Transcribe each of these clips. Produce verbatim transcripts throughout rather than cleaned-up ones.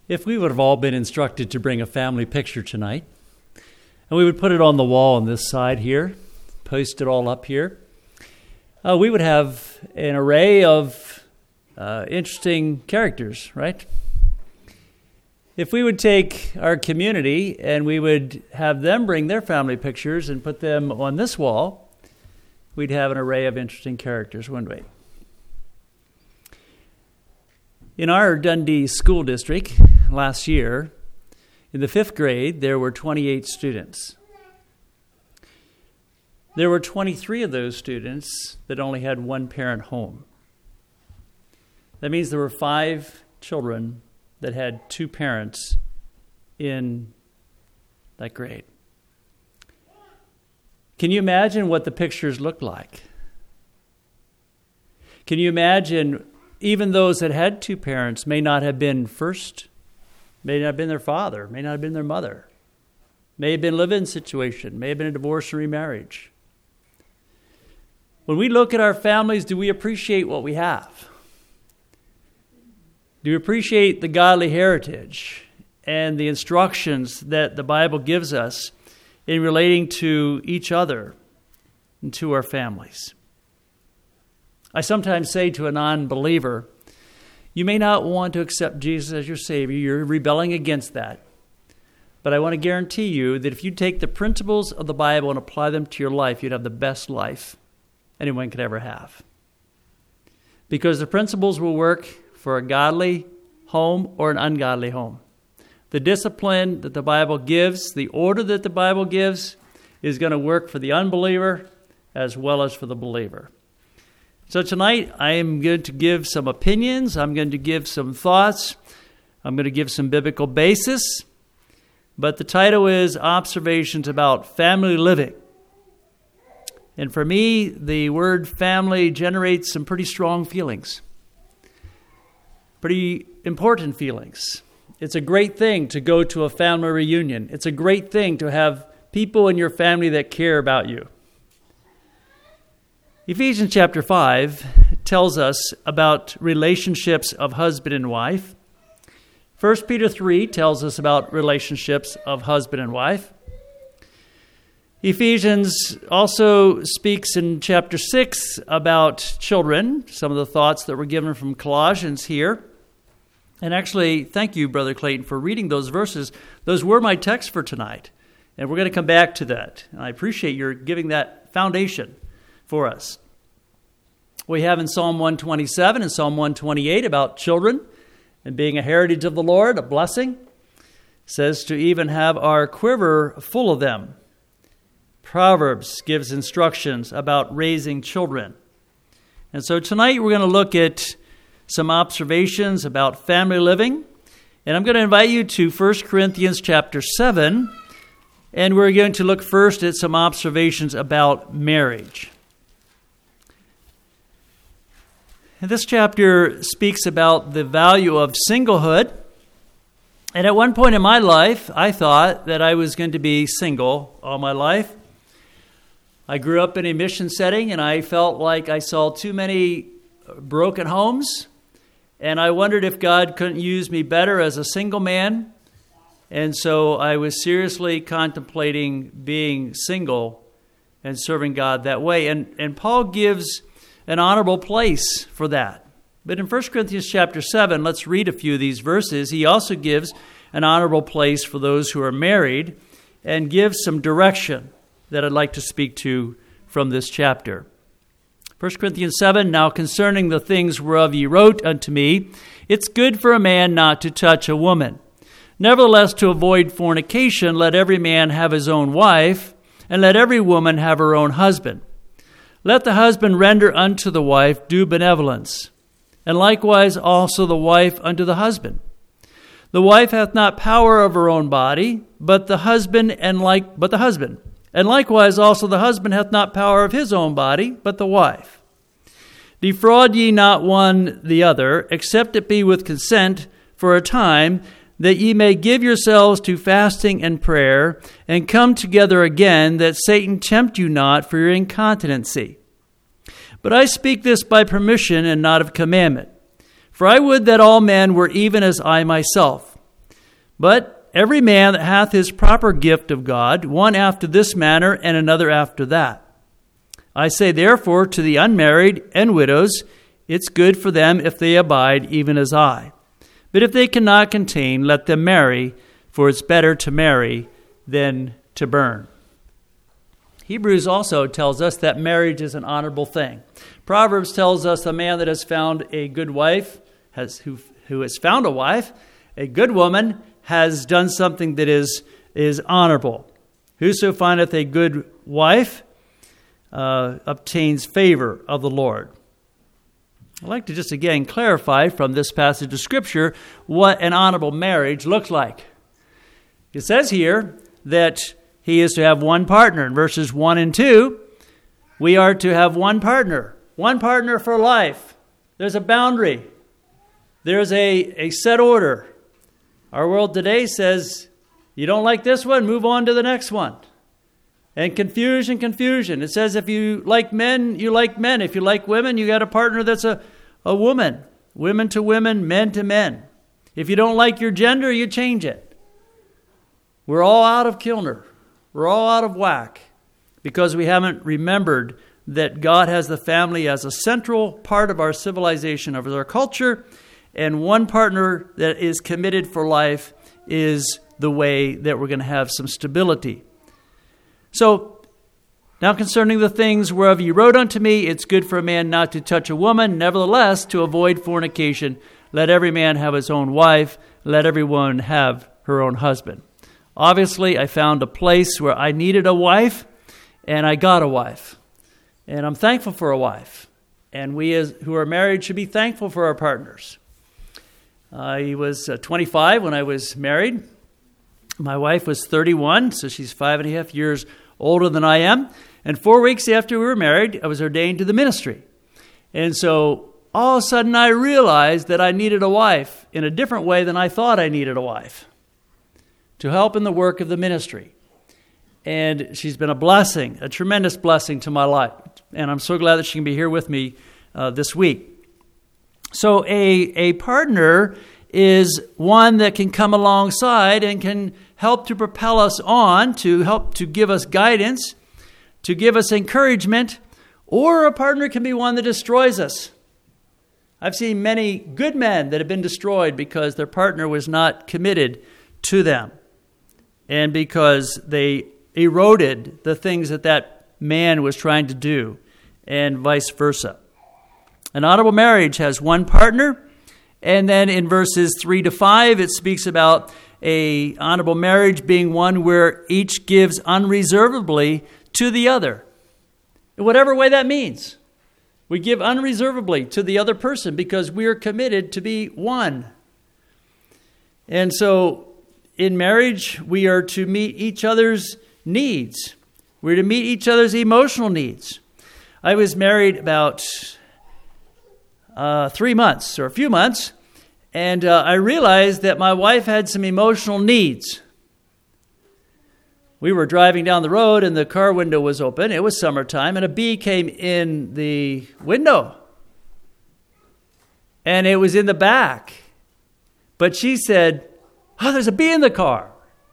If we would have all been instructed to bring a family picture tonight, and we would put it on the wall on this side here, post it all up here, uh, we would have an array of uh, interesting characters, right? If we would take our community and we would have them bring their family pictures and put them on this wall, we'd have an array of interesting characters, wouldn't we? In our Dundee School District last year, in the fifth grade, there were twenty-eight students. There were twenty-three of those students that only had one parent home. That means there were five children that had two parents in that grade. Can you imagine what the pictures looked like? Can you imagine even those that had two parents may not have been first, may not have been their father, may not have been their mother, may have been a live-in situation, may have been a divorce or remarriage. When we look at our families, do we appreciate what we have? Do we appreciate the godly heritage and the instructions that the Bible gives us in relating to each other and to our families? I sometimes say to a non-believer, you may not want to accept Jesus as your Savior. You're rebelling against that. But I want to guarantee you that if you take the principles of the Bible and apply them to your life, you'd have the best life anyone could ever have. Because the principles will work for a godly home or an ungodly home. The discipline that the Bible gives, the order that the Bible gives, is going to work for the unbeliever as well as for the believer. So tonight, I am going to give some opinions. I'm going to give some thoughts. I'm going to give some biblical basis. But the title is Observations About Family Living. And for me, the word family generates some pretty strong feelings. Pretty important feelings. It's a great thing to go to a family reunion. It's a great thing to have people in your family that care about you. Ephesians chapter five tells us about relationships of husband and wife. First Peter three tells us about relationships of husband and wife. Ephesians also speaks in chapter six about children, some of the thoughts that were given from Colossians here. And actually, thank you, Brother Clayton, for reading those verses. Those were my text for tonight, and we're going to come back to that. And I appreciate your giving that foundation for us. We have in Psalm one twenty-seven and Psalm one twenty-eight about children and being a heritage of the Lord, a blessing. It says to even have our quiver full of them. Proverbs gives instructions about raising children. And so tonight we're going to look at some observations about family living. And I'm going to invite you to First Corinthians chapter seven. And we're going to look first at some observations about marriage. And this chapter speaks about the value of singlehood. And at one point in my life, I thought that I was going to be single all my life. I grew up in a mission setting, and I felt like I saw too many broken homes. And I wondered if God couldn't use me better as a single man. And so I was seriously contemplating being single and serving God that way. And, and Paul gives an honorable place for that. But in First Corinthians chapter seven, let's read a few of these verses. He also gives an honorable place for those who are married and gives some direction that I'd like to speak to from this chapter. First Corinthians seven, now concerning the things whereof ye wrote unto me, it's good for a man not to touch a woman. Nevertheless, to avoid fornication, let every man have his own wife, and let every woman have her own husband. Let the husband render unto the wife due benevolence, and likewise also the wife unto the husband. The wife hath not power of her own body, but the husband and like but the husband. And likewise also the husband hath not power of his own body, but the wife. Defraud ye not one the other, except it be with consent for a time, that ye may give yourselves to fasting and prayer, and come together again, that Satan tempt you not for your incontinency. But I speak this by permission and not of commandment. For I would that all men were even as I myself, But every man that hath his proper gift of God, one after this manner, and another after that. I say therefore to the unmarried and widows, it's good for them if they abide, even as I. But if they cannot contain, let them marry, for it's better to marry than to burn. Hebrews also tells us that marriage is an honorable thing. Proverbs tells us a man that has found a good wife, has who, who has found a wife, a good woman, has done something that is, is honorable. Whoso findeth a good wife uh, obtains favor of the Lord. I'd like to just again clarify from this passage of Scripture what an honorable marriage looks like. It says here that he is to have one partner. In verses one and two, we are to have one partner. One partner for life. There's a boundary. There's a, a set order. Our world today says, you don't like this one, move on to the next one. And confusion, confusion. It says if you like men, you like men. If you like women, you got a partner that's a, a woman. Women to women, men to men. If you don't like your gender, you change it. We're all out of kilter. We're all out of whack because we haven't remembered that God has the family as a central part of our civilization, of our culture, and one partner that is committed for life is the way that we're going to have some stability. So, now concerning the things whereof ye wrote unto me, it's good for a man not to touch a woman, nevertheless to avoid fornication. Let every man have his own wife, let every woman have her own husband. Obviously, I found a place where I needed a wife, and I got a wife. And I'm thankful for a wife. And we as who are married should be thankful for our partners. I was uh, twenty-five when I was married. My wife was thirty-one, so she's five and a half years older than I am. And four weeks after we were married, I was ordained to the ministry. And so all of a sudden I realized that I needed a wife in a different way than I thought I needed a wife to help in the work of the ministry. And she's been a blessing, a tremendous blessing to my life. And I'm so glad that she can be here with me uh, this week. So a, a partner is one that can come alongside and can help to propel us on, to help to give us guidance, to give us encouragement, or a partner can be one that destroys us. I've seen many good men that have been destroyed because their partner was not committed to them and because they eroded the things that that man was trying to do, and vice versa. An honorable marriage has one partner, and then in verses three to five, it speaks about a honorable marriage being one where each gives unreservedly to the other. In whatever way that means. We give unreservedly to the other person because we are committed to be one. And so in marriage, we are to meet each other's needs. We're to meet each other's emotional needs. I was married about uh, three months or a few months, and uh, I realized that my wife had some emotional needs. We were driving down the road, and the car window was open. It was summertime, and a bee came in the window. And it was in the back. But she said, "Oh, there's a bee in the car."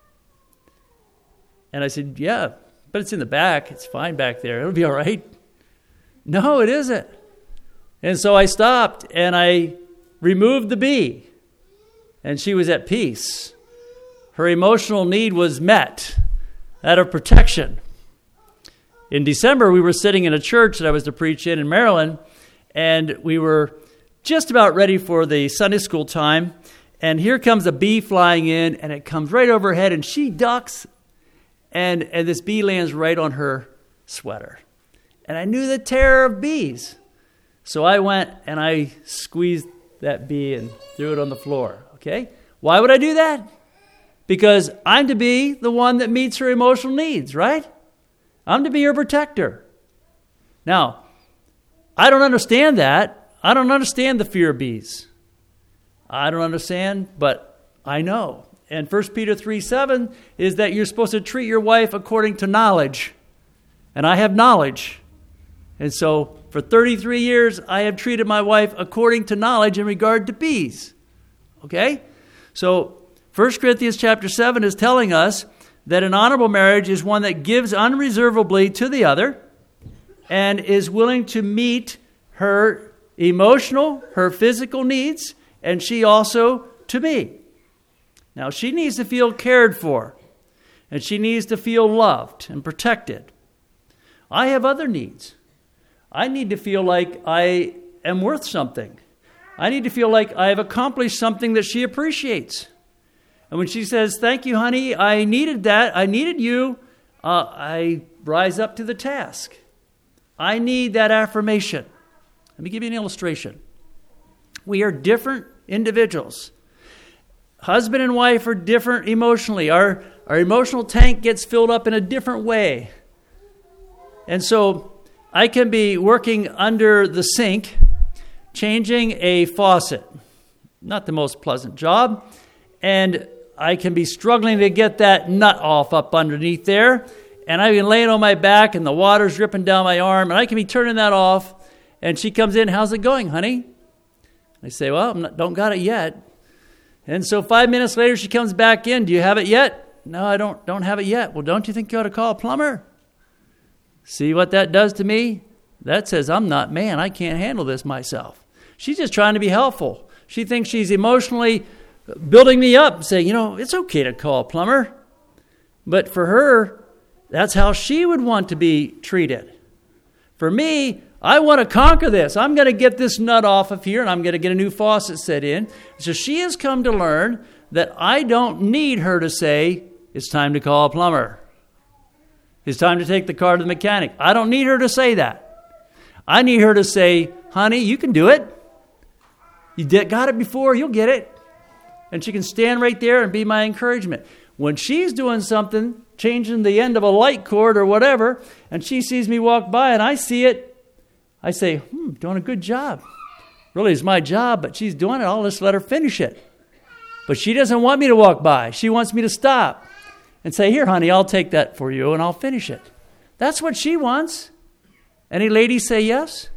And I said, "Yeah, but it's in the back. It's fine back there. It'll be all right." "No, it isn't." And so I stopped, and I removed the bee. And she was at peace. Her emotional need was met. Out of protection. In December, we were sitting in a church that I was to preach in in Maryland, and we were just about ready for the Sunday school time, and here comes a bee flying in, and it comes right over her head, and she ducks, and, and this bee lands right on her sweater. And I knew the terror of bees. So I went and I squeezed that bee and threw it on the floor. Okay? Why would I do that? Because I'm to be the one that meets her emotional needs, right? I'm to be her protector. Now, I don't understand that. I don't understand the fear of bees. I don't understand, but I know. And First Peter three seven is that you're supposed to treat your wife according to knowledge. And I have knowledge. And so for thirty-three years, I have treated my wife according to knowledge in regard to bees. Okay? So First Corinthians chapter seven is telling us that an honorable marriage is one that gives unreservedly to the other and is willing to meet her emotional, her physical needs, and she also to me. Now, she needs to feel cared for, and she needs to feel loved and protected. I have other needs. I need to feel like I am worth something. I need to feel like I have accomplished something that she appreciates. And when she says, thank you, honey, I needed that, I needed you, uh, I rise up to the task. I need that affirmation. Let me give you an illustration. We are different individuals. Husband and wife are different emotionally. Our, our emotional tank gets filled up in a different way. And so I can be working under the sink, changing a faucet. Not the most pleasant job. And I can be struggling to get that nut off up underneath there. And I've been laying on my back and the water's dripping down my arm. And I can be turning that off. And she comes in, how's it going, honey? I say, well, I don't got it yet. And so five minutes later, she comes back in. Do you have it yet? No, I don't, don't have it yet. Well, don't you think you ought to call a plumber? See what that does to me? That says, I'm not man. I can't handle this myself. She's just trying to be helpful. She thinks she's emotionally building me up, saying, you know, it's okay to call a plumber. But for her, that's how she would want to be treated. For me, I want to conquer this. I'm going to get this nut off of here, and I'm going to get a new faucet set in. So she has come to learn that I don't need her to say, it's time to call a plumber. It's time to take the car to the mechanic. I don't need her to say that. I need her to say, honey, you can do it. You did, got it before, you'll get it. And she can stand right there and be my encouragement. When she's doing something, changing the end of a light cord or whatever, and she sees me walk by and I see it, I say, hmm, doing a good job. Really, it's my job, but she's doing it. I'll just let her finish it. But she doesn't want me to walk by. She wants me to stop and say, here, honey, I'll take that for you and I'll finish it. That's what she wants. Any ladies say yes?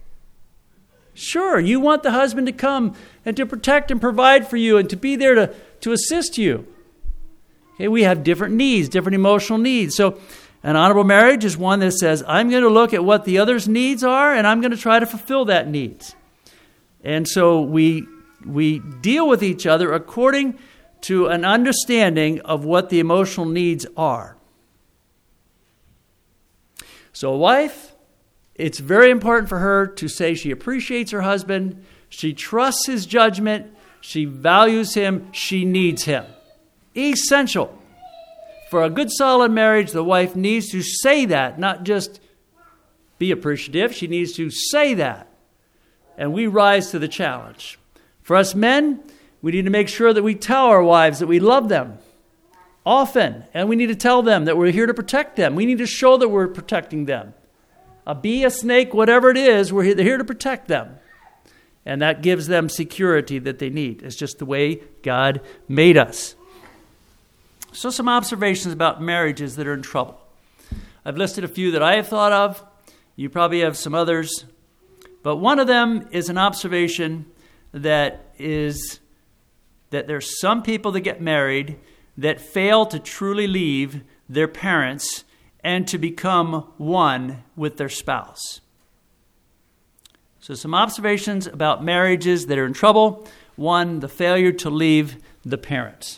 Sure, you want the husband to come and to protect and provide for you and to be there to, to assist you. Okay, we have different needs, different emotional needs. So an honorable marriage is one that says, I'm going to look at what the other's needs are and I'm going to try to fulfill that needs. And so we we deal with each other according to an understanding of what the emotional needs are. So a wife, it's very important for her to say she appreciates her husband, she trusts his judgment, she values him, she needs him. Essential. For a good, solid marriage, the wife needs to say that, not just be appreciative. She needs to say that. And we rise to the challenge. For us men, we need to make sure that we tell our wives that we love them often. And we need to tell them that we're here to protect them. We need to show that we're protecting them. A bee, a snake, whatever it is, we're here to protect them. And that gives them security that they need. It's just the way God made us. So some observations about marriages that are in trouble. I've listed a few that I have thought of. You probably have some others. But one of them is an observation that is that there's some people that get married that fail to truly leave their parents and to become one with their spouse. So some observations about marriages that are in trouble. One, the failure to leave the parents.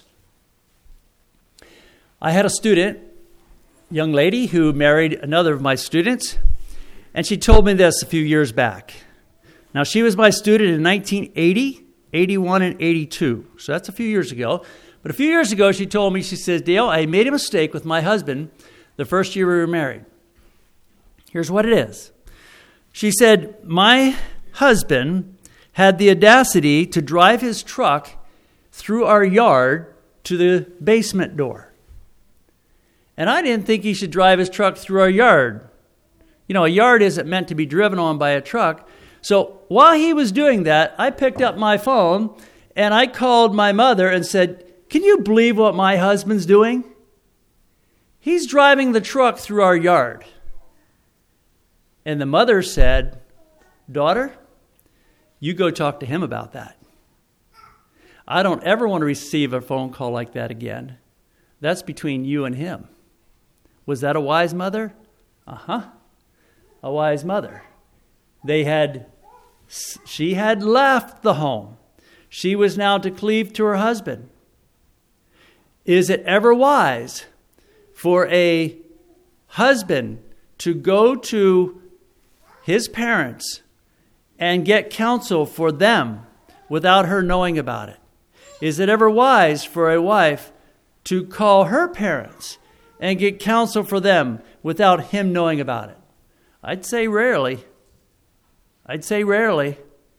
I had a student, young lady, who married another of my students, and she told me this a few years back. Now, she was my student in nineteen eighty, eighty-one, and eighty-two, so that's a few years ago. But a few years ago, she told me, she says, Dale, I made a mistake with my husband the first year we were married. Here's what it is. She said, my husband had the audacity to drive his truck through our yard to the basement door. And I didn't think he should drive his truck through our yard. You know, a yard isn't meant to be driven on by a truck. So while he was doing that, I picked up my phone and I called my mother and said, can you believe what my husband's doing? He's driving the truck through our yard. And the mother said, daughter, you go talk to him about that. I don't ever want to receive a phone call like that again. That's between you and him. Was that a wise mother? Uh-huh. A wise mother. They had, she had left the home. She was now to cleave to her husband. Is it ever wise for a husband to go to his parents and get counsel for them without her knowing about it? Is it ever wise for a wife to call her parents and get counsel for them without him knowing about it? I'd say rarely. I'd say rarely.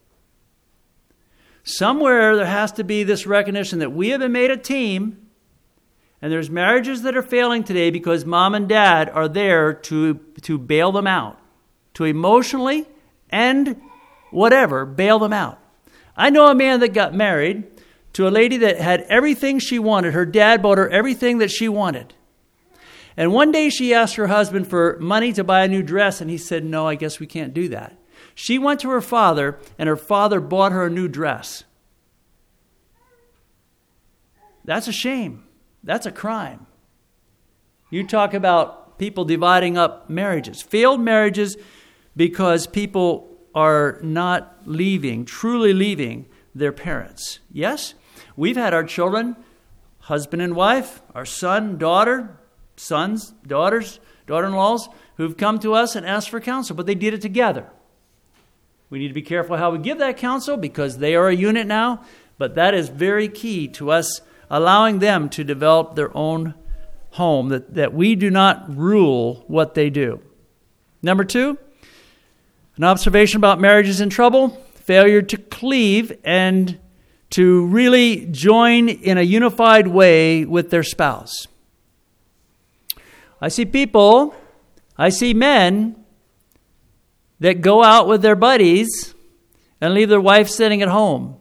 Somewhere there has to be this recognition that we have been made a team, and there's marriages that are failing today because mom and dad are there to, to bail them out, to emotionally and whatever, bail them out. I know a man that got married to a lady that had everything she wanted. Her dad bought her everything that she wanted. And one day she asked her husband for money to buy a new dress, and he said, no, I guess we can't do that. She went to her father, and her father bought her a new dress. That's a shame. That's a crime. You talk about people dividing up marriages. Failed marriages because people are not leaving, truly leaving their parents. Yes, we've had our children, husband and wife, our son, daughter, sons, daughters, daughter-in-laws, who've come to us and asked for counsel, but they did it together. We need to be careful how we give that counsel because they are a unit now, but that is very key to us allowing them to develop their own home, that, that we do not rule what they do. Number two, an observation about marriages in trouble, failure to cleave and to really join in a unified way with their spouse. I see people, I see men that go out with their buddies and leave their wife sitting at home.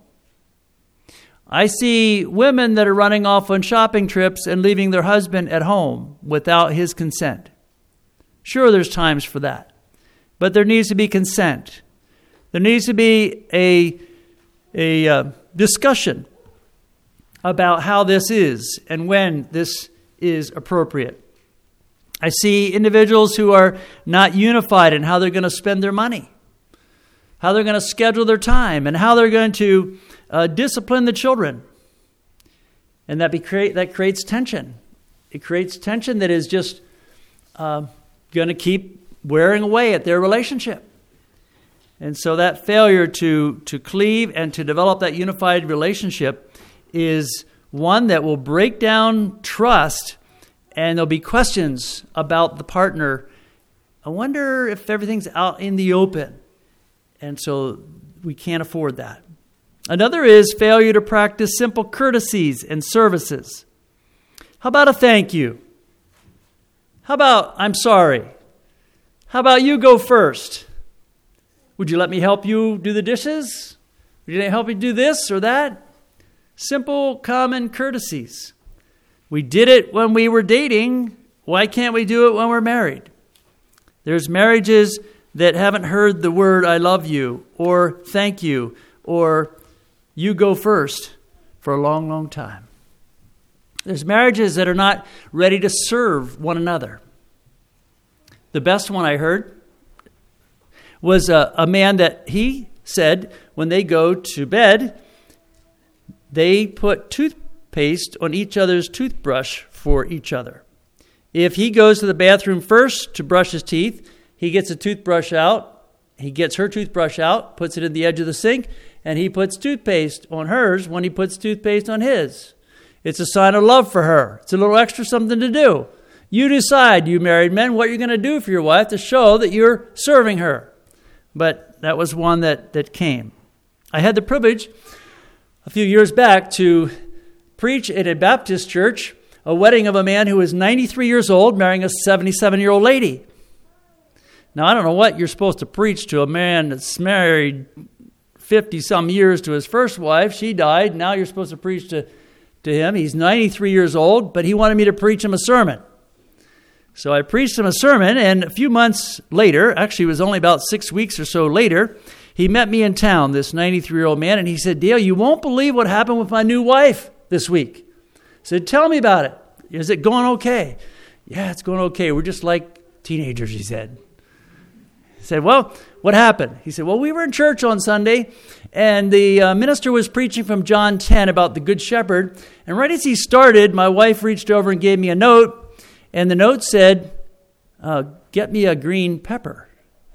I see women that are running off on shopping trips and leaving their husband at home without his consent. Sure, there's times for that. But there needs to be consent. There needs to be a, a uh, discussion about how this is and when this is appropriate. I see individuals who are not unified in how they're going to spend their money, how they're going to schedule their time, and how they're going to uh, discipline the children. And that, be create, that creates tension. It creates tension that is just uh, going to keep wearing away at their relationship. And so that failure to, to cleave and to develop that unified relationship is one that will break down trust. And there'll be questions about the partner. I wonder if everything's out in the open. And so we can't afford that. Another is failure to practice simple courtesies and services. How about a thank you? How about I'm sorry? How about you go first? Would you let me help you do the dishes? Would you help me do this or that? Simple, common courtesies. We did it when we were dating. Why can't we do it when we're married? There's marriages that haven't heard the word I love you or thank you or you go first for a long, long time. There's marriages that are not ready to serve one another. The best one I heard was a, a man that he said when they go to bed, they put toothpaste on each other's toothbrush for each other. If he goes to the bathroom first to brush his teeth, he gets a toothbrush out, he gets her toothbrush out, puts it in the edge of the sink, and he puts toothpaste on hers when he puts toothpaste on his. It's a sign of love for her. It's a little extra something to do. You decide, you married men, what you're going to do for your wife to show that you're serving her. But that was one that, that came. I had the privilege a few years back to preach at a Baptist church a wedding of a man who was ninety-three years old marrying a seventy-seven-year-old lady. Now, I don't know what you're supposed to preach to a man that's married fifty-some years to his first wife. She died. Now you're supposed to preach to, to him. He's ninety-three years old, but he wanted me to preach him a sermon. So I preached him a sermon, and a few months later, actually it was only about six weeks or so later, he met me in town, this ninety-three-year-old man, and he said, Dale, you won't believe what happened with my new wife this week. I said, tell me about it. Is it going okay? Yeah, it's going okay. We're just like teenagers, he said. He said, well, what happened? He said, well, we were in church on Sunday, and the uh, minister was preaching from John ten about the Good Shepherd. And right as he started, my wife reached over and gave me a note, and the note said, uh, get me a green pepper.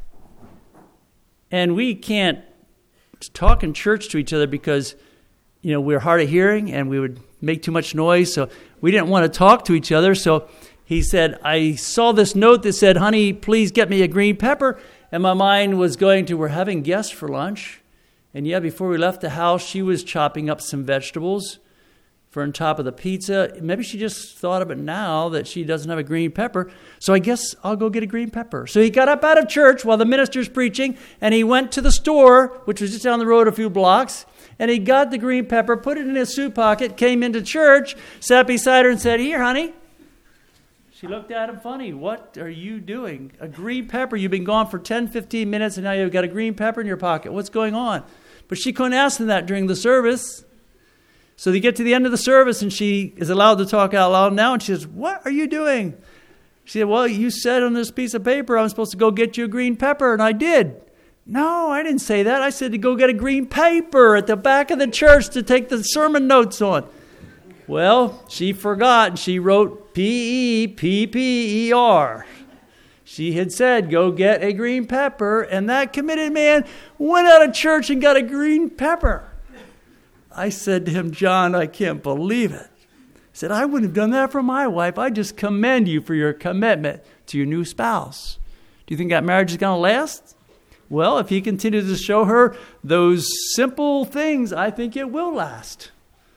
And we can't talk in church to each other because, you know, we're hard of hearing and we would make too much noise. So we didn't want to talk to each other. So he said, I saw this note that said, honey, please get me a green pepper. And my mind was going to, we're having guests for lunch. And yeah, before we left the house, she was chopping up some vegetables for on top of the pizza. Maybe she just thought of it now that she doesn't have a green pepper. So I guess I'll go get a green pepper. So he got up out of church while the minister's preaching, and he went to the store, which was just down the road a few blocks, and he got the green pepper, put it in his suit pocket, came into church, sat beside her and said, here, honey. She looked at him funny. What are you doing? A green pepper? You've been gone for ten, fifteen minutes, and now you've got a green pepper in your pocket. What's going on? But she couldn't ask him that during the service. So they get to the end of the service, and she is allowed to talk out loud now, and she says, what are you doing? She said, well, you said on this piece of paper I'm supposed to go get you a green pepper, and I did. No, I didn't say that. I said to go get a green paper at the back of the church to take the sermon notes on. Well, she forgot, and she wrote P E P P E R. She had said, go get a green pepper, and that committed man went out of church and got a green pepper. I said to him, John, I can't believe it. He said, I wouldn't have done that for my wife. I just commend you for your commitment to your new spouse. Do you think that marriage is going to last? Well, if he continues to show her those simple things, I think it will last.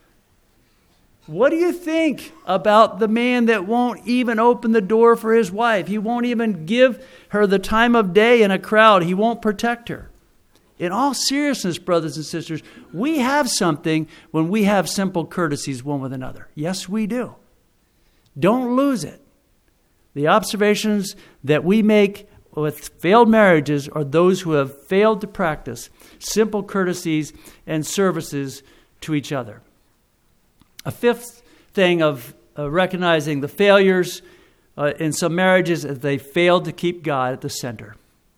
What do you think about the man that won't even open the door for his wife? He won't even give her the time of day in a crowd. He won't protect her. In all seriousness, brothers and sisters, we have something when we have simple courtesies one with another. Yes, we do. Don't lose it. The observations that we make with failed marriages are those who have failed to practice simple courtesies and services to each other. A fifth thing of uh, recognizing the failures uh, in some marriages is they failed to keep God at the center.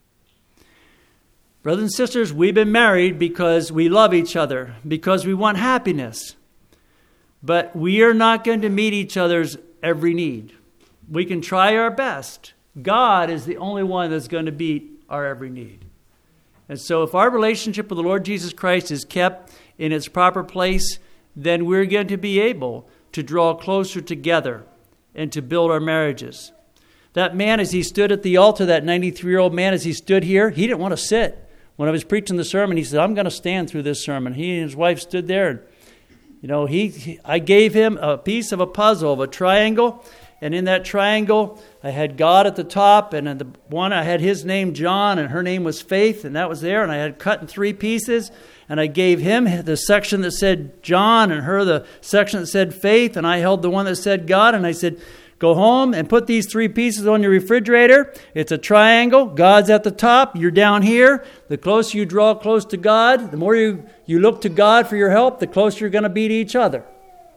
Brothers and sisters, we've been married because we love each other, because we want happiness. But we are not going to meet each other's every need. We can try our best. God is the only one that's going to meet our every need. And so if our relationship with the Lord Jesus Christ is kept in its proper place, then we're going to be able to draw closer together and to build our marriages. That man, as he stood at the altar, that ninety-three-year-old man, as he stood here, he didn't want to sit. When I was preaching the sermon, he said, I'm going to stand through this sermon. He and his wife stood there. And, you know, he, he I gave him a piece of a puzzle, of a triangle. And in that triangle, I had God at the top. And in the one, I had his name, John, and her name was Faith. And that was there. And I had cut in three pieces. And I gave him the section that said John and her the section that said Faith. And I held the one that said God. And I said, go home and put these three pieces on your refrigerator. It's a triangle. God's at the top. You're down here. The closer you draw close to God, the more you, you look to God for your help, the closer you're going to be to each other.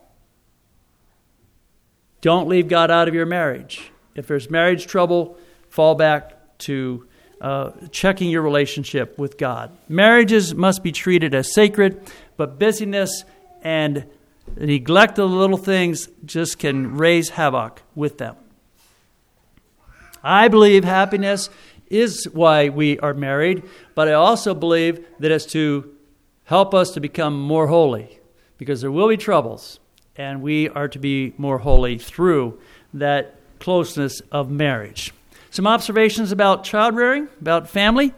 Don't leave God out of your marriage. If there's marriage trouble, fall back to uh, checking your relationship with God. Marriages must be treated as sacred, but busyness and the neglect of the little things just can raise havoc with them. I believe happiness is why we are married, but I also believe that it's to help us to become more holy, because there will be troubles, and we are to be more holy through that closeness of marriage. Some observations about child rearing, about family.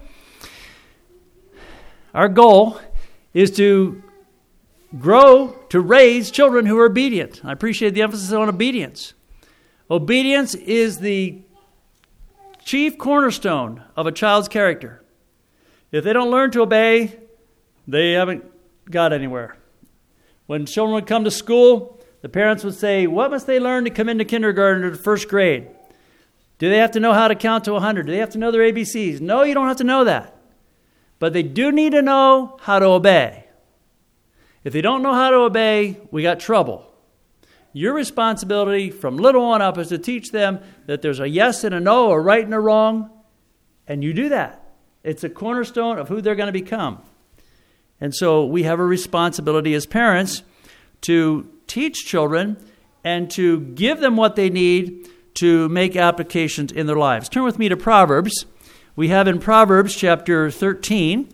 Our goal is to grow to raise children who are obedient. I appreciate the emphasis on obedience. Obedience is the chief cornerstone of a child's character. If they don't learn to obey, they haven't got anywhere. When children would come to school, the parents would say, what must they learn to come into kindergarten or the first grade? Do they have to know how to count to one hundred? Do they have to know their A B Cs? No, you don't have to know that. But they do need to know how to obey. If they don't know how to obey, we got trouble. Your responsibility from little on up is to teach them that there's a yes and a no, a right and a wrong, and you do that. It's a cornerstone of who they're going to become. And so we have a responsibility as parents to teach children and to give them what they need to make applications in their lives. Turn with me to Proverbs. We have in Proverbs chapter thirteen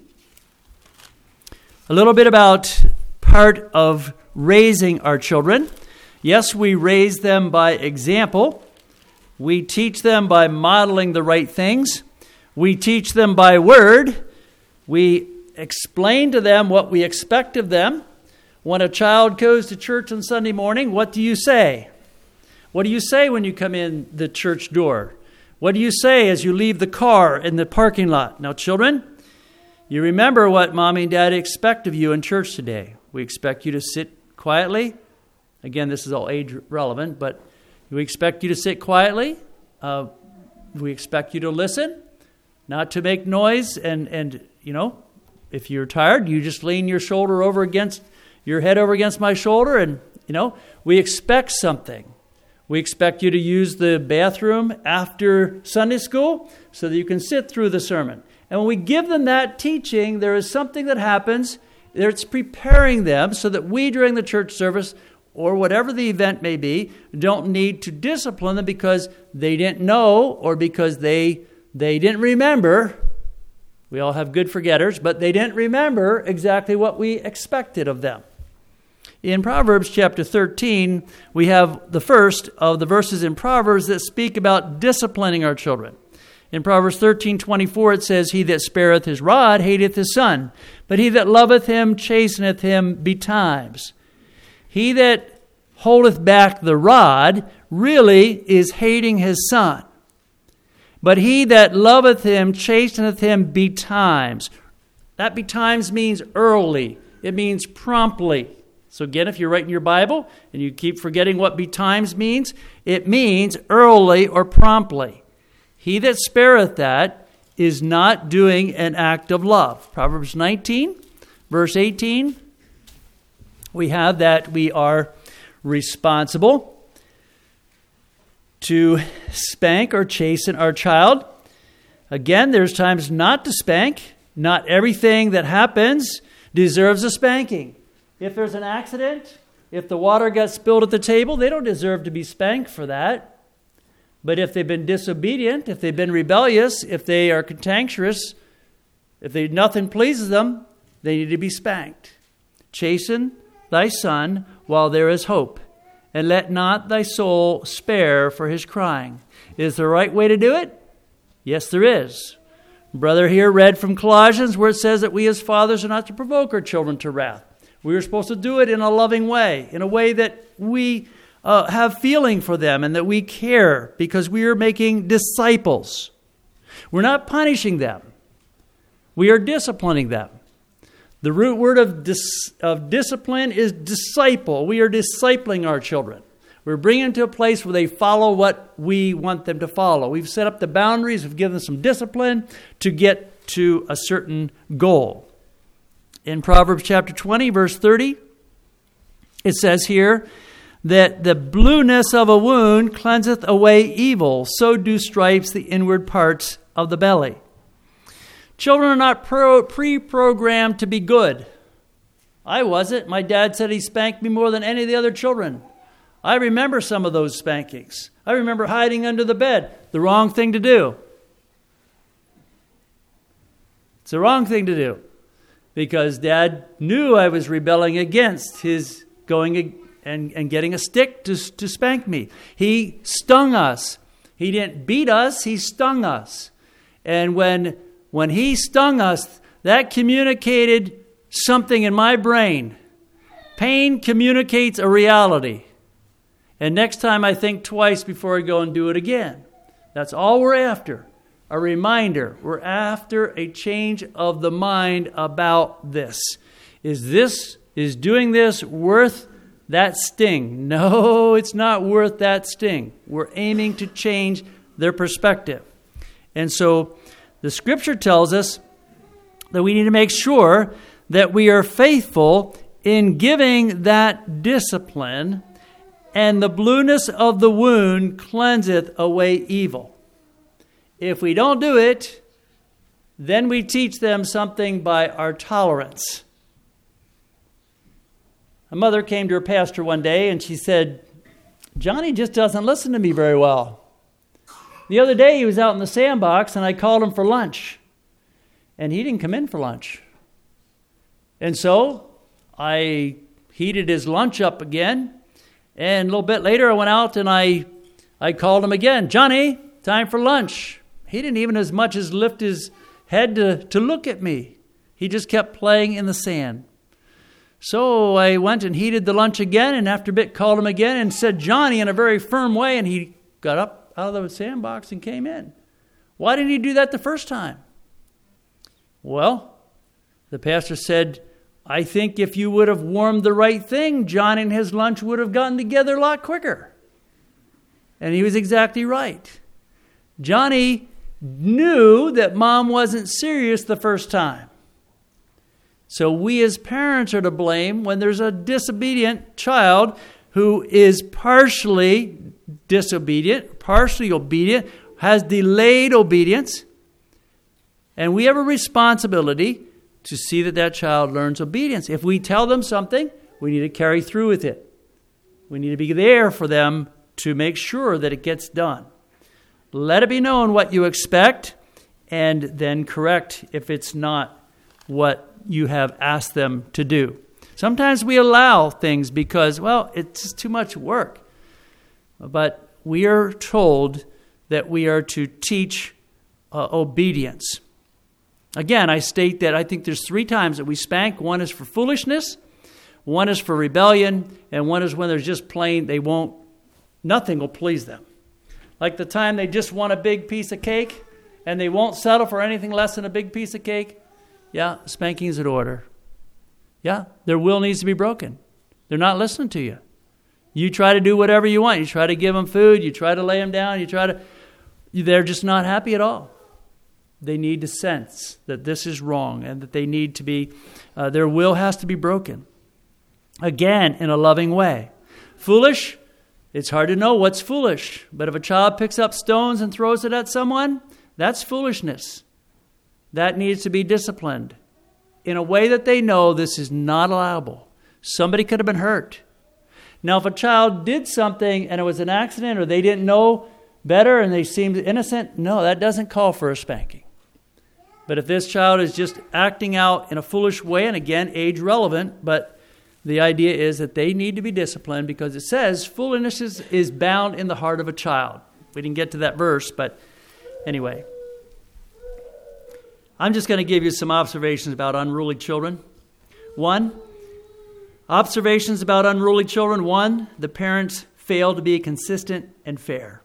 a little bit about part of raising our children. Yes, we raise them by example. We teach them by modeling the right things. We teach them by word. We explain to them what we expect of them. When a child goes to church on Sunday morning, what do you say? What do you say when you come in the church door? What do you say as you leave the car in the parking lot? Now, children, you remember what Mommy and Daddy expect of you in church today. We expect you to sit quietly. Again, this is all age relevant, but we expect you to sit quietly. Uh, we expect you to listen, not to make noise. And, and, you know, if you're tired, you just lean your shoulder over against, your head over against my shoulder. And, you know, we expect something. We expect you to use the bathroom after Sunday school so that you can sit through the sermon. And when we give them that teaching, there is something that happens. It's preparing them so that we, during the church service, or whatever the event may be, don't need to discipline them because they didn't know or because they they didn't remember. We all have good forgetters, but they didn't remember exactly what we expected of them. In Proverbs chapter thirteen, we have the first of the verses in Proverbs that speak about disciplining our children. In Proverbs thirteen twenty-four, it says, "He that spareth his rod hateth his son, but he that loveth him chasteneth him betimes." He that holdeth back the rod really is hating his son. But he that loveth him chasteneth him betimes. That betimes means early. It means promptly. So again, if you're writing your Bible and you keep forgetting what betimes means, it means early or promptly. He that spareth that is not doing an act of love. Proverbs nineteen, verse eighteen, we have that we are responsible to spank or chasten our child. Again, there's times not to spank. Not everything that happens deserves a spanking. If there's an accident, if the water got spilled at the table, they don't deserve to be spanked for that. But if they've been disobedient, if they've been rebellious, if they are cantankerous, if they, nothing pleases them, they need to be spanked. Chasten thy son while there is hope, and let not thy soul spare for his crying. Is there a right way to do it? Yes, there is. Brother here read from Colossians where it says that we as fathers are not to provoke our children to wrath. We are supposed to do it in a loving way, in a way that we uh, have feeling for them and that we care because we are making disciples. We're not punishing them. We are disciplining them. The root word of, dis, of discipline is disciple. We are discipling our children. We're bringing them to a place where they follow what we want them to follow. We've set up the boundaries. We've given them some discipline to get to a certain goal. In Proverbs chapter twenty, verse thirty, it says here that the blueness of a wound cleanseth away evil, so do stripes the inward parts of the belly. Children are not pro- pre-programmed to be good. I wasn't. My dad said he spanked me more than any of the other children. I remember some of those spankings. I remember hiding under the bed. The wrong thing to do. It's the wrong thing to do. Because Dad knew I was rebelling against his going and, and getting a stick to, to spank me. He stung us. He didn't beat us. He stung us. And when, when he stung us, that communicated something in my brain. Pain communicates a reality. And next time I think twice before I go and do it again. That's all we're after. A reminder. We're after a change of the mind about this. Is this, is doing this worth that sting? No, it's not worth that sting. We're aiming to change their perspective. And so the scripture tells us that we need to make sure that we are faithful in giving that discipline, and the blueness of the wound cleanseth away evil. If we don't do it, then we teach them something by our tolerance. A mother came to her pastor one day and she said, Johnny just doesn't listen to me very well. The other day he was out in the sandbox and I called him for lunch. And he didn't come in for lunch. And so I heated his lunch up again. And a little bit later I went out and I I called him again. Johnny, time for lunch. He didn't even as much as lift his head to, to look at me. He just kept playing in the sand. So I went and heated the lunch again, and after a bit called him again and said, Johnny, in a very firm way, and he got up out of the sandbox and came in. Why didn't he do that the first time? Well, the pastor said, I think if you would have warmed the right thing, John and his lunch would have gotten together a lot quicker. And he was exactly right. Johnny knew that mom wasn't serious the first time. So we as parents are to blame when there's a disobedient child who is partially disobedient, partially obedient, has delayed obedience. And we have a responsibility to see that that child learns obedience. If we tell them something, we need to carry through with it. We need to be there for them to make sure that it gets done. Let it be known what you expect, and then correct if it's not what you have asked them to do. Sometimes we allow things because, well, it's just too much work. But we are told that we are to teach uh, obedience. Again, I state that I think there's three times that we spank. One is for foolishness, one is for rebellion, and one is when there's just plain, they won't, nothing will please them. Like the time they just want a big piece of cake and they won't settle for anything less than a big piece of cake. Yeah, spanking's in order. Yeah, their will needs to be broken. They're not listening to you. You try to do whatever you want. You try to give them food. You try to lay them down. You try to, they're just not happy at all. They need to sense that this is wrong and that they need to be, uh, their will has to be broken. Again, in a loving way. Foolish, it's hard to know what's foolish. But if a child picks up stones and throws it at someone, that's foolishness. That needs to be disciplined in a way that they know this is not allowable. Somebody could have been hurt. Now, if a child did something and it was an accident or they didn't know better and they seemed innocent, no, that doesn't call for a spanking. But if this child is just acting out in a foolish way, and again, age relevant, but the idea is that they need to be disciplined because it says foolishness is, is bound in the heart of a child. We didn't get to that verse, but anyway. I'm just going to give you some observations about unruly children. One, observations about unruly children. One, the parents fail to be consistent and fair.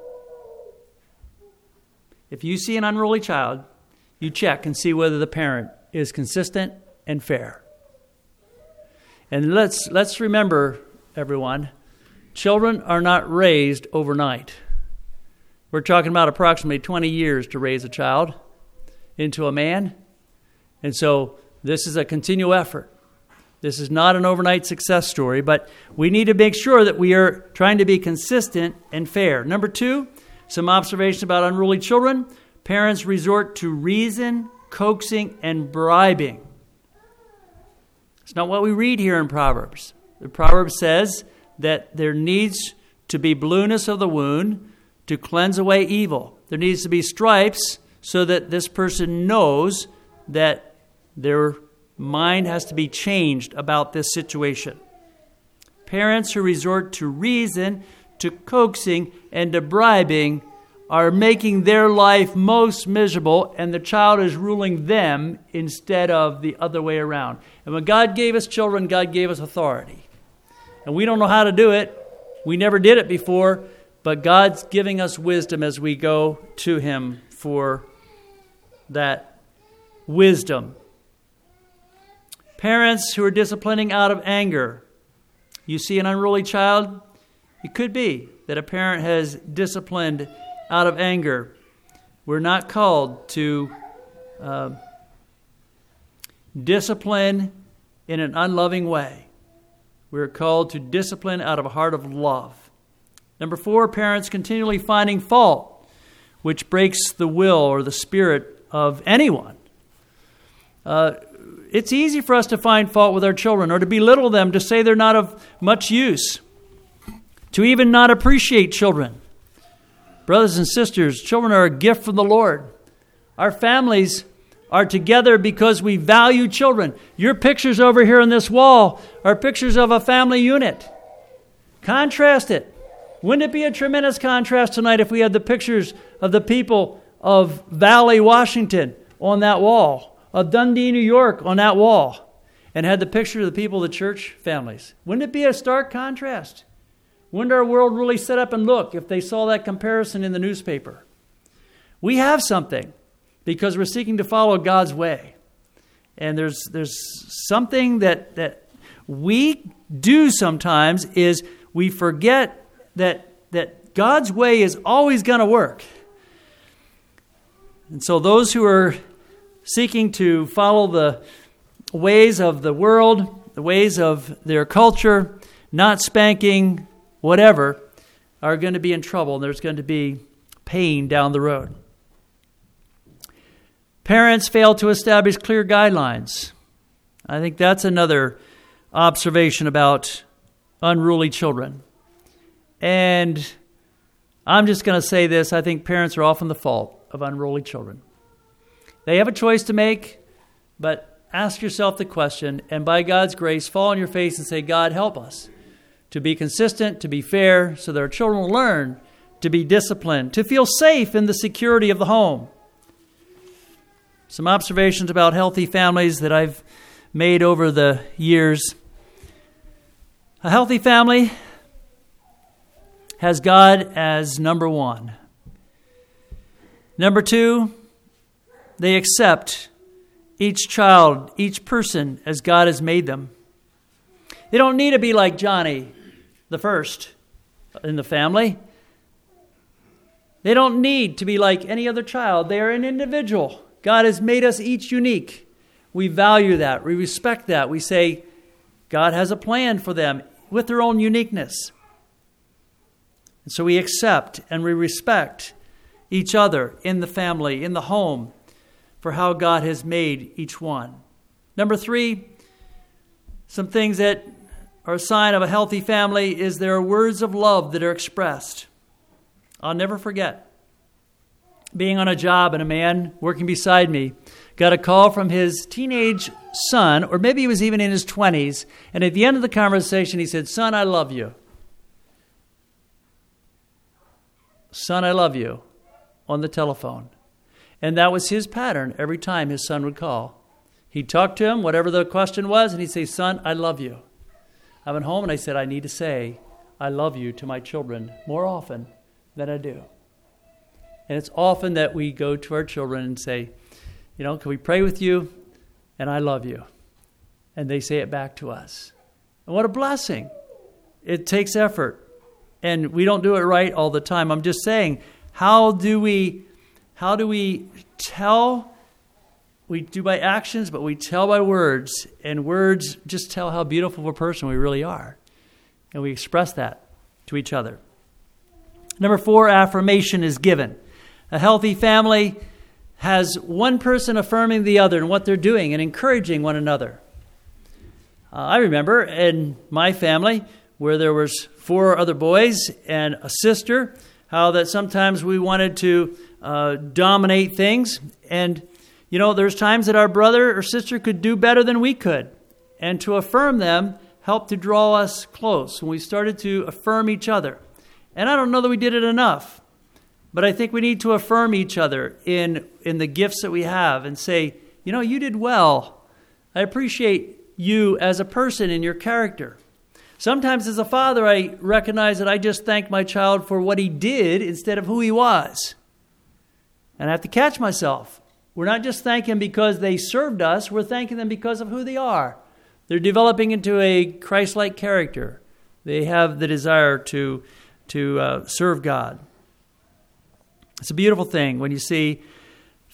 If you see an unruly child, you check and see whether the parent is consistent and fair. And let's let's remember, everyone, children are not raised overnight. We're talking about approximately twenty years to raise a child into a man. And so this is a continual effort. This is not an overnight success story, but we need to make sure that we are trying to be consistent and fair. Number two, some observations about unruly children. Parents resort to reason, coaxing, and bribing. It's not what we read here in Proverbs. The Proverb says that there needs to be blueness of the wound to cleanse away evil. There needs to be stripes so that this person knows that their mind has to be changed about this situation. Parents who resort to reason, to coaxing, and to bribing are making their life most miserable, and the child is ruling them instead of the other way around. And when God gave us children, God gave us authority. And we don't know how to do it. We never did it before, but God's giving us wisdom as we go to Him for that wisdom. Parents who are disciplining out of anger. You see an unruly child? It could be that a parent has disciplined out of anger. We're not called to uh, discipline in an unloving way. We're called to discipline out of a heart of love. Number four, parents continually finding fault, which breaks the will or the spirit of anyone. Uh, it's easy for us to find fault with our children or to belittle them, to say they're not of much use, to even not appreciate children. Brothers and sisters, children are a gift from the Lord. Our families are together because we value children. Your pictures over here on this wall are pictures of a family unit. Contrast it. Wouldn't it be a tremendous contrast tonight if we had the pictures of the people of Valley, Washington on that wall, of Dundee, New York on that wall, and had the picture of the people of the church families? Wouldn't it be a stark contrast? Wouldn't our world really sit up and look if they saw that comparison in the newspaper? We have something because we're seeking to follow God's way. And there's there's something that, that we do sometimes is we forget that that God's way is always going to work. And so those who are seeking to follow the ways of the world, the ways of their culture, not spanking, whatever, are going to be in trouble. There's going to be pain down the road. Parents fail to establish clear guidelines. I think that's another observation about unruly children. And I'm just going to say this. I think parents are often the fault of unruly children. They have a choice to make, but ask yourself the question, and by God's grace, fall on your face and say, God, help us to be consistent, to be fair, so that our children will learn to be disciplined, to feel safe in the security of the home. Some observations about healthy families that I've made over the years. A healthy family has God as number one. Number two, they accept each child, each person as God has made them. They don't need to be like Johnny, the first in the family. They don't need to be like any other child. They are an individual. God has made us each unique. We value that. We respect that. We say God has a plan for them with their own uniqueness. And so we accept and we respect each other in the family, in the home, for how God has made each one. Number three, some things that are a sign of a healthy family is there are words of love that are expressed. I'll never forget being on a job and a man working beside me got a call from his teenage son, or maybe he was even in his twenties, and at the end of the conversation he said, "Son, I love you. Son, I love you," on the telephone. And that was his pattern every time his son would call. He'd talk to him, whatever the question was, and he'd say, "Son, I love you." I went home and I said, I need to say, I love you to my children more often than I do. And it's often that we go to our children and say, you know, can we pray with you? And I love you. And they say it back to us. And what a blessing. It takes effort. And we don't do it right all the time. I'm just saying, how do we, how do we tell? We do by actions, but we tell by words. And words just tell how beautiful of a person we really are. And we express that to each other. Number four, affirmation is given. A healthy family has one person affirming the other and what they're doing and encouraging one another. Uh, I remember in my family where there was four other boys and a sister, how that sometimes we wanted to uh, dominate things. And, you know, there's times that our brother or sister could do better than we could. And to affirm them helped to draw us close. And we started to affirm each other. And I don't know that we did it enough. But I think we need to affirm each other in, in the gifts that we have and say, you know, you did well. I appreciate you as a person and your character. Sometimes as a father, I recognize that I just thank my child for what he did instead of who he was. And I have to catch myself. We're not just thanking because they served us. We're thanking them because of who they are. They're developing into a Christ-like character. They have the desire to, to uh, serve God. It's a beautiful thing when you see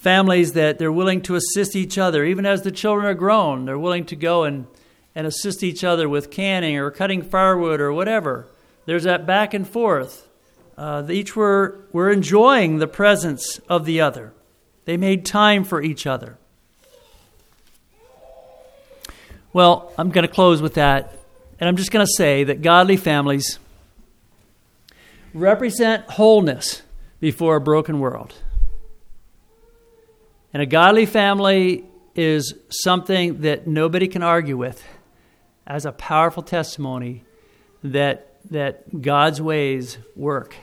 families that they're willing to assist each other. Even as the children are grown, they're willing to go and, and assist each other with canning or cutting firewood or whatever. There's that back and forth. Uh, each were, were enjoying the presence of the other. They made time for each other. Well, I'm going to close with that. And I'm just going to say that godly families represent wholeness before a broken world. And a godly family is something that nobody can argue with as a powerful testimony that, that God's ways work.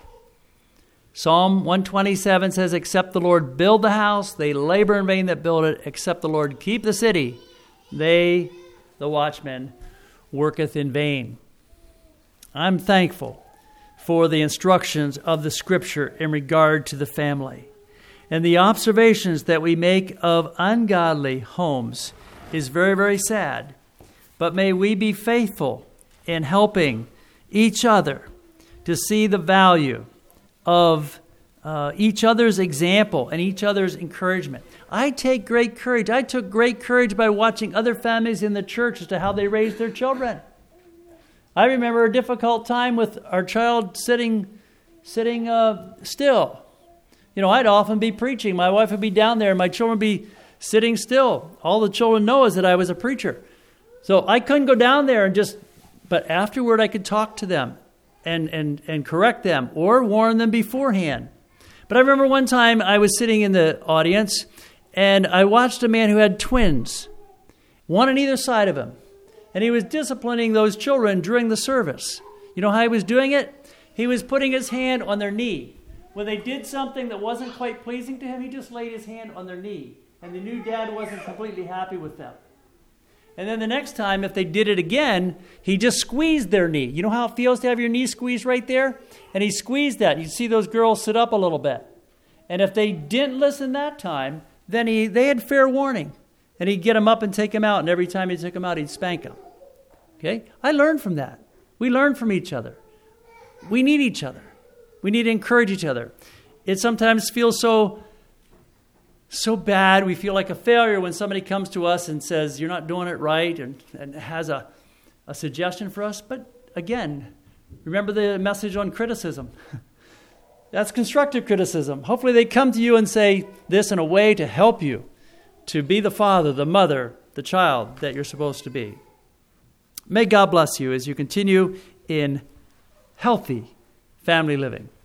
Psalm one twenty-seven says, except the Lord build the house, they labor in vain that build it. Except the Lord keep the city, they, the watchmen, worketh in vain. I'm thankful for the instructions of the Scripture in regard to the family. And the observations that we make of ungodly homes is very, very sad. But may we be faithful in helping each other to see the value of uh, each other's example and each other's encouragement. I take great courage. I took great courage by watching other families in the church as to how they raised their children. I remember a difficult time with our child sitting, sitting uh, still. You know, I'd often be preaching. My wife would be down there and my children would be sitting still. All the children know is that I was a preacher. So I couldn't go down there and just, but afterward I could talk to them and, and, and correct them or warn them beforehand. But I remember one time I was sitting in the audience and I watched a man who had twins, one on either side of him. And he was disciplining those children during the service. You know how he was doing it? He was putting his hand on their knee. When they did something that wasn't quite pleasing to him, he just laid his hand on their knee. And the new dad wasn't completely happy with them. And then the next time, if they did it again, he just squeezed their knee. You know how it feels to have your knee squeezed right there? And he squeezed that. You see those girls sit up a little bit. And if they didn't listen that time, then he they had fair warning. And he'd get them up and take them out. And every time he took them out, he'd spank them. Okay? I learned from that. We learn from each other. We need each other. We need to encourage each other. It sometimes feels so, so bad. We feel like a failure when somebody comes to us and says, you're not doing it right, and, and has a, a suggestion for us. But again, remember the message on criticism. That's constructive criticism. Hopefully they come to you and say this in a way to help you to be the father, the mother, the child that you're supposed to be. May God bless you as you continue in healthy family living.